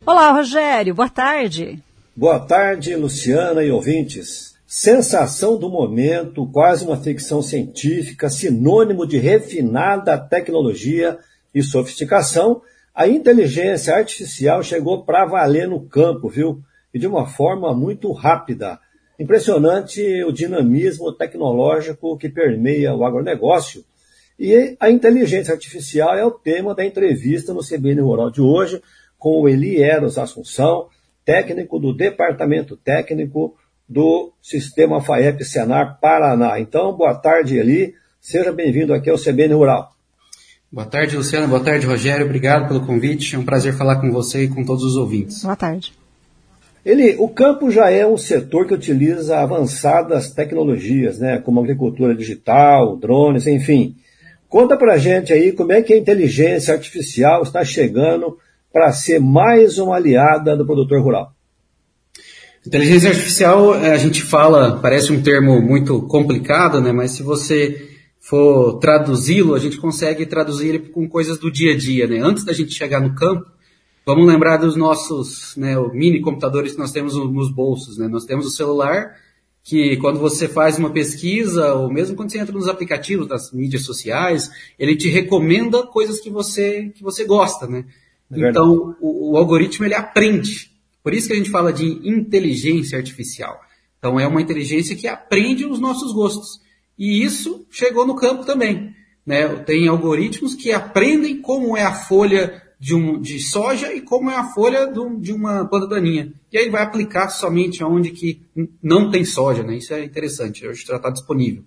Olá, Rogério, boa tarde. Boa tarde, Luciana e ouvintes. Sensação do momento, quase uma ficção científica, sinônimo de refinada tecnologia e sofisticação, a inteligência artificial chegou para valer no campo, viu? E de uma forma muito rápida. Impressionante o dinamismo tecnológico que permeia o agronegócio. E a inteligência artificial é o tema da entrevista no CBN Rural de hoje, com o Elieros Assunção, técnico do Departamento Técnico do Sistema FAEP-Senar Paraná. Então, boa tarde, Eli. Seja bem-vindo aqui ao CBN Rural. Boa tarde, Luciana. Boa tarde, Rogério. Obrigado pelo convite. É um prazer falar com você e com todos os ouvintes. Boa tarde. Eli, o campo já é um setor que utiliza avançadas tecnologias, né, como agricultura digital, drones, enfim. Conta pra gente aí como é que a inteligência artificial está chegando para ser mais uma aliada do produtor rural. Inteligência artificial, a gente fala, parece um termo muito complicado, né? Mas se você for traduzi-lo, a gente consegue traduzir ele com coisas do dia a dia, né? Antes da gente chegar no campo, vamos lembrar dos nossos, né, mini computadores que nós temos nos bolsos, né? Nós temos o celular, que quando você faz uma pesquisa, ou mesmo quando você entra nos aplicativos das mídias sociais, ele te recomenda coisas que você gosta, né? Então, o algoritmo, ele aprende. Por isso que a gente fala de inteligência artificial. Então, é uma inteligência que aprende os nossos gostos. E isso chegou no campo também, né? Tem algoritmos que aprendem como é a folha de soja e como é a folha de uma planta daninha. E aí vai aplicar somente onde que não tem soja, né? Isso é interessante, hoje já está disponível.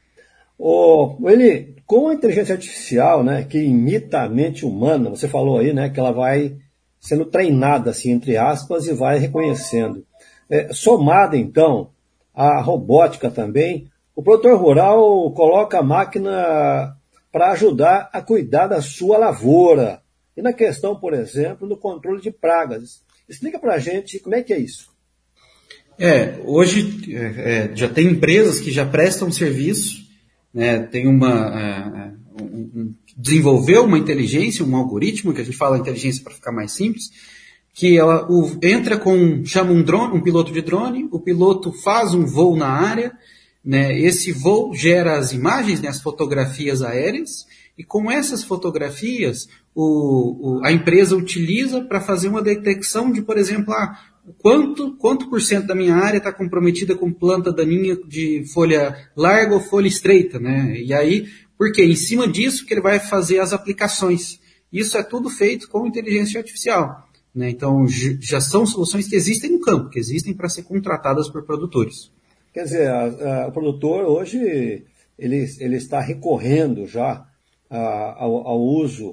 Eli, com a inteligência artificial, né, que imita a mente humana, você falou aí, né, que ela vai sendo treinada, assim, entre aspas, e vai reconhecendo. Somada, então, à robótica também, o produtor rural coloca a máquina para ajudar a cuidar da sua lavoura. E na questão, por exemplo, do controle de pragas. Explica para a gente como é que é isso. Hoje já tem empresas que já prestam serviço, né, tem desenvolveu uma inteligência, um algoritmo, que a gente fala inteligência para ficar mais simples, que ela entra chama um piloto de drone, o piloto faz um voo na área, né, esse voo gera as imagens, né, as fotografias aéreas, e com essas fotografias a empresa utiliza para fazer uma detecção de, por exemplo, quanto por cento da minha área está comprometida com planta daninha de folha larga ou folha estreita, né? E aí, porque em cima disso que ele vai fazer as aplicações. Isso é tudo feito com inteligência artificial, né? Então, já são soluções que existem no campo, que existem para ser contratadas por produtores. Quer dizer, o produtor hoje ele está recorrendo já ao uso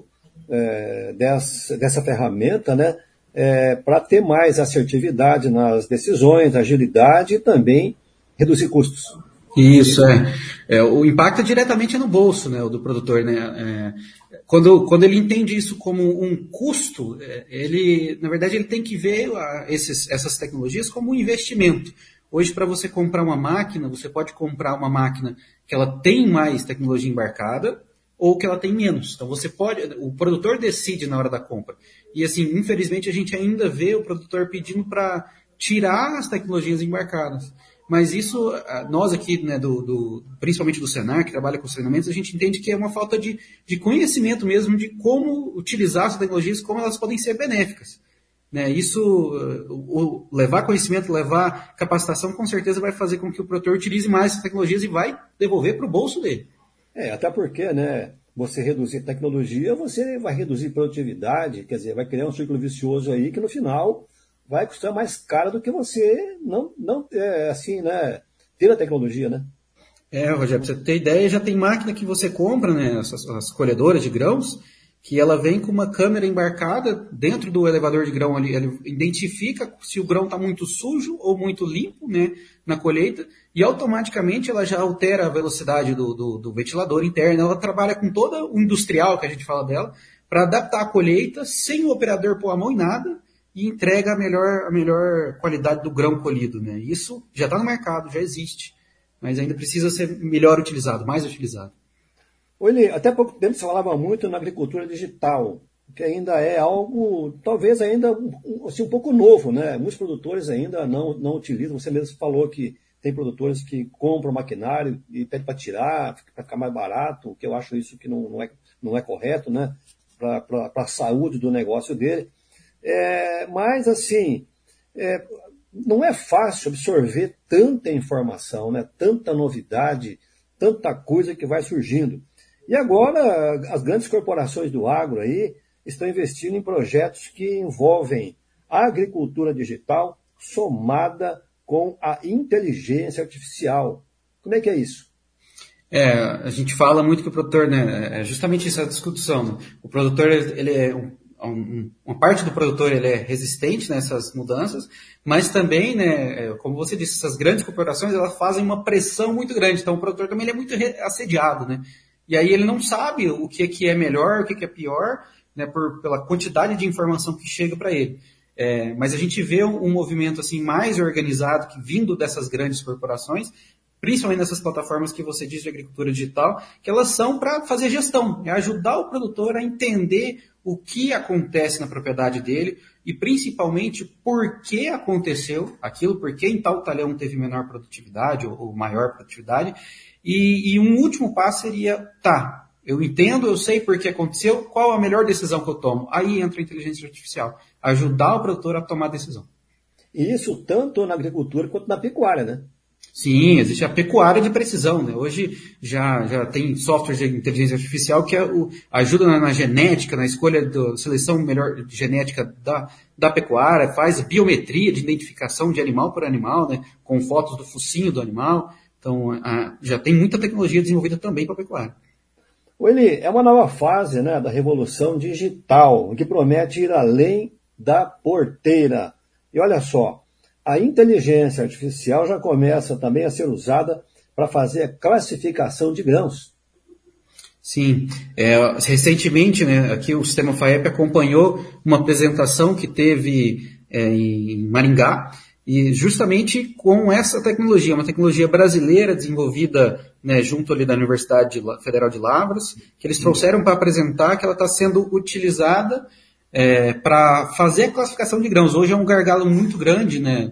dessa ferramenta, né? Para ter mais assertividade nas decisões, agilidade e também reduzir custos. Isso, o impacto é diretamente no bolso, né, do produtor, né? Quando ele entende isso como um custo, na verdade, ele tem que ver essas tecnologias como um investimento. Hoje, para você comprar uma máquina, você pode comprar uma máquina que ela tem mais tecnologia embarcada, ou que ela tem menos. Então o produtor decide na hora da compra. E assim, infelizmente a gente ainda vê o produtor pedindo para tirar as tecnologias embarcadas. Mas isso, nós aqui, né, principalmente do Senar, que trabalha com os treinamentos, a gente entende que é uma falta de conhecimento mesmo de como utilizar as tecnologias, como elas podem ser benéficas. Né? Isso, levar conhecimento, levar capacitação, com certeza vai fazer com que o produtor utilize mais essas tecnologias e vai devolver para o bolso dele. Até porque, né, você reduzir tecnologia, você vai reduzir produtividade, quer dizer, vai criar um círculo vicioso aí que no final vai custar mais caro do que você não ter a tecnologia, né? Rogério, pra você ter ideia, já tem máquina que você compra, né, as colhedoras de grãos, que ela vem com uma câmera embarcada dentro do elevador de grão ali, ele identifica se o grão está muito sujo ou muito limpo, né, na colheita, e automaticamente ela já altera a velocidade do ventilador interno, ela trabalha com todo o industrial que a gente fala dela, para adaptar a colheita sem o operador pôr a mão em nada, e entrega a melhor qualidade do grão colhido, né. Isso já está no mercado, já existe, mas ainda precisa ser melhor utilizado, mais utilizado. Até pouco tempo se falava muito na agricultura digital. que ainda é algo, talvez ainda assim, um pouco novo, né? Muitos produtores ainda não utilizam. Você mesmo falou que tem produtores que compram maquinário e pedem para tirar, para ficar mais barato, o que eu acho isso que não é correto, né? Para a saúde do negócio dele. Mas, assim, não é fácil absorver tanta informação, né? Tanta novidade, tanta coisa que vai surgindo. E agora, as grandes corporações do agro aí estão investindo em projetos que envolvem a agricultura digital somada com a inteligência artificial. Como é que é isso? A gente fala muito que o produtor, né, é justamente essa discussão, né? O produtor, ele é uma parte do produtor ele é resistente nessas mudanças, mas também, né, como você disse, essas grandes corporações elas fazem uma pressão muito grande, então o produtor também ele é muito assediado, né? E aí ele não sabe o que é melhor, o que é pior, né, pela quantidade de informação que chega para ele. Mas a gente vê um movimento assim mais organizado que vindo dessas grandes corporações, principalmente nessas plataformas que você diz de agricultura digital, que elas são para fazer gestão, ajudar o produtor a entender o que acontece na propriedade dele e principalmente por que aconteceu aquilo, por que em tal talhão teve menor produtividade ou maior produtividade. E um último passo seria, eu entendo, eu sei por que aconteceu, qual a melhor decisão que eu tomo? Aí entra a inteligência artificial, ajudar o produtor a tomar a decisão. E isso tanto na agricultura quanto na pecuária, né? Sim, existe a pecuária de precisão, né? Hoje já tem software de inteligência artificial que ajuda na genética, na escolha da seleção melhor de genética da pecuária, faz biometria de identificação de animal por animal, né? Com fotos do focinho do animal. Então, já tem muita tecnologia desenvolvida também para a pecuária. Eli, é uma nova fase, né, da revolução digital, que promete ir além da porteira. E olha só, a inteligência artificial já começa também a ser usada para fazer a classificação de grãos. Sim, recentemente, né, aqui o Sistema FAEP acompanhou uma apresentação que teve em Maringá, e justamente com essa tecnologia, uma tecnologia brasileira desenvolvida, né, junto ali da Universidade Federal de Lavras, que eles trouxeram para apresentar que ela está sendo utilizada para fazer a classificação de grãos. Hoje é um gargalo muito grande, né,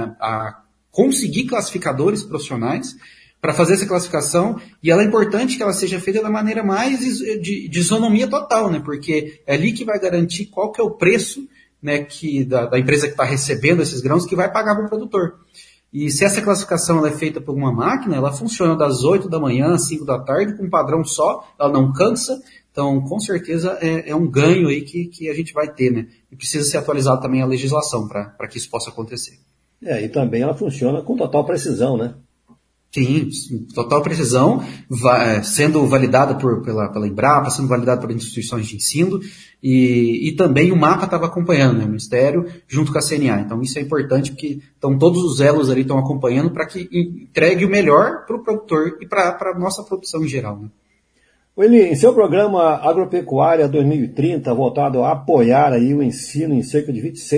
a conseguir classificadores profissionais para fazer essa classificação, e ela é importante que ela seja feita da maneira mais de isonomia total, né, porque é ali que vai garantir qual que é o preço, né, da empresa que está recebendo esses grãos que vai pagar para o produtor. E se essa classificação ela é feita por uma máquina, ela funciona das 8 da manhã às 5 da tarde com um padrão só, ela não cansa, então com certeza é um ganho aí que a gente vai ter, né? E precisa ser atualizada também a legislação para que isso possa acontecer. E também ela funciona com total precisão, né? Sim, total precisão, sendo validada pela Embrapa, sendo validada por instituições de ensino, e também o mapa estava acompanhando, né, o Ministério, junto com a CNA. Então isso é importante, porque todos os elos ali estão acompanhando para que entregue o melhor para o produtor e para a nossa produção em geral. Né? Eli, em seu programa Agropecuária 2030, voltado a apoiar aí o ensino em cerca de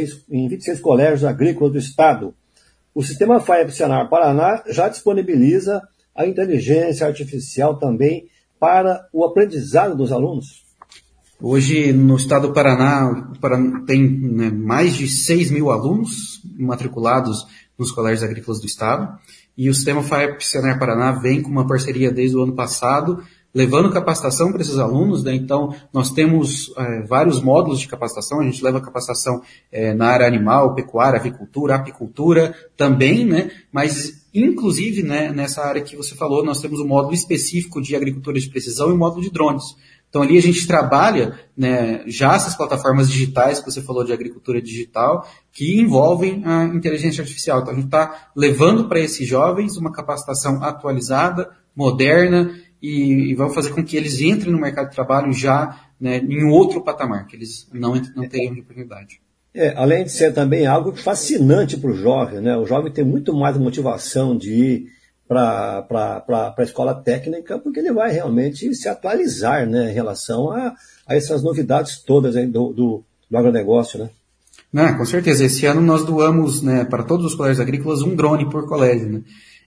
26 colégios agrícolas do Estado, o Sistema FAEP Senar Paraná já disponibiliza a inteligência artificial também para o aprendizado dos alunos. Hoje, no estado do Paraná tem, né, mais de 6 mil alunos matriculados nos colégios agrícolas do estado, e o Sistema FAEP Senar Paraná vem com uma parceria desde o ano passado, levando capacitação para esses alunos, né? Então nós temos vários módulos de capacitação, a gente leva capacitação na área animal, pecuária, avicultura, apicultura também, né? Mas inclusive, né, nessa área que você falou, nós temos um módulo específico de agricultura de precisão e um módulo de drones. Então ali a gente trabalha, né, já essas plataformas digitais que você falou de agricultura digital, que envolvem a inteligência artificial. Então a gente está levando para esses jovens uma capacitação atualizada, moderna, e vamos fazer com que eles entrem no mercado de trabalho já, né, em outro patamar, que eles não teriam de oportunidade. Além de ser também algo fascinante para o jovem, né? O jovem tem muito mais motivação de ir para a escola técnica, porque ele vai realmente se atualizar, né, em relação a essas novidades todas aí do agronegócio, né? Com certeza. Esse ano nós doamos, né, para todos os colégios agrícolas um drone por colégio, né?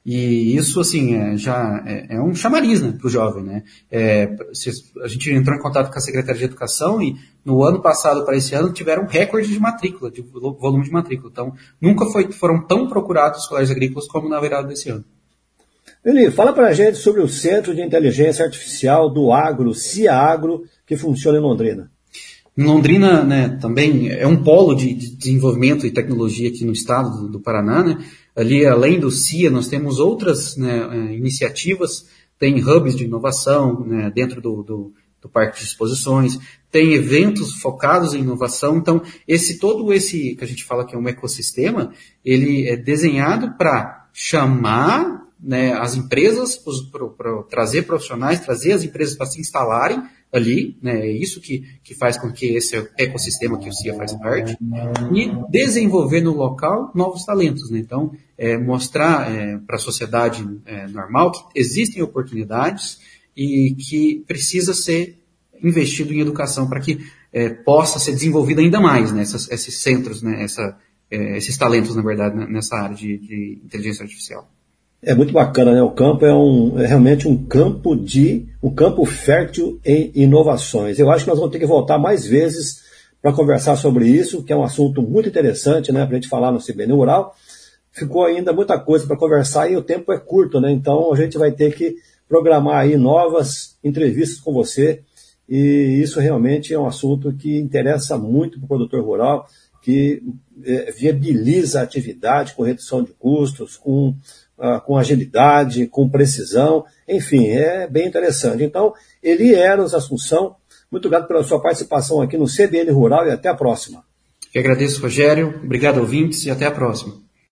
E isso, assim, já é um chamariz, né, para o jovem, né? A gente entrou em contato com a Secretaria de Educação e no ano passado para esse ano tiveram um recorde de matrícula, de volume de matrícula. Então, nunca foram tão procurados os colégios agrícolas como na virada desse ano. Eli, fala para a gente sobre o Centro de Inteligência Artificial do Agro, CIAGro, que funciona em Londrina. Em Londrina, né, também é um polo de desenvolvimento e tecnologia aqui no estado do Paraná, né? Ali, além do CIA, nós temos outras, né, iniciativas, tem hubs de inovação, né, dentro do parque de exposições, tem eventos focados em inovação. Então, todo esse que a gente fala que é um ecossistema, ele é desenhado para chamar, né, as empresas, para trazer profissionais, trazer as empresas para se instalarem ali, né, é isso que faz com que esse ecossistema que o CIA faz parte, e desenvolver no local novos talentos, né? Então, mostrar para a sociedade normal que existem oportunidades e que precisa ser investido em educação para que possa ser desenvolvido ainda mais, né, esses centros, né, esses talentos, na verdade, nessa área de inteligência artificial. É muito bacana, né? O campo é realmente um campo fértil em inovações. Eu acho que nós vamos ter que voltar mais vezes para conversar sobre isso, que é um assunto muito interessante, né, para a gente falar no CBN Rural. Ficou ainda muita coisa para conversar e o tempo é curto, né? Então a gente vai ter que programar aí novas entrevistas com você, e isso realmente é um assunto que interessa muito para o produtor rural, que viabiliza a atividade com redução de custos, com agilidade, com precisão, enfim, é bem interessante. Então, Eli Eros Assunção, muito obrigado pela sua participação aqui no CBN Rural e até a próxima. Eu agradeço, Rogério, obrigado, ouvintes, e até a próxima.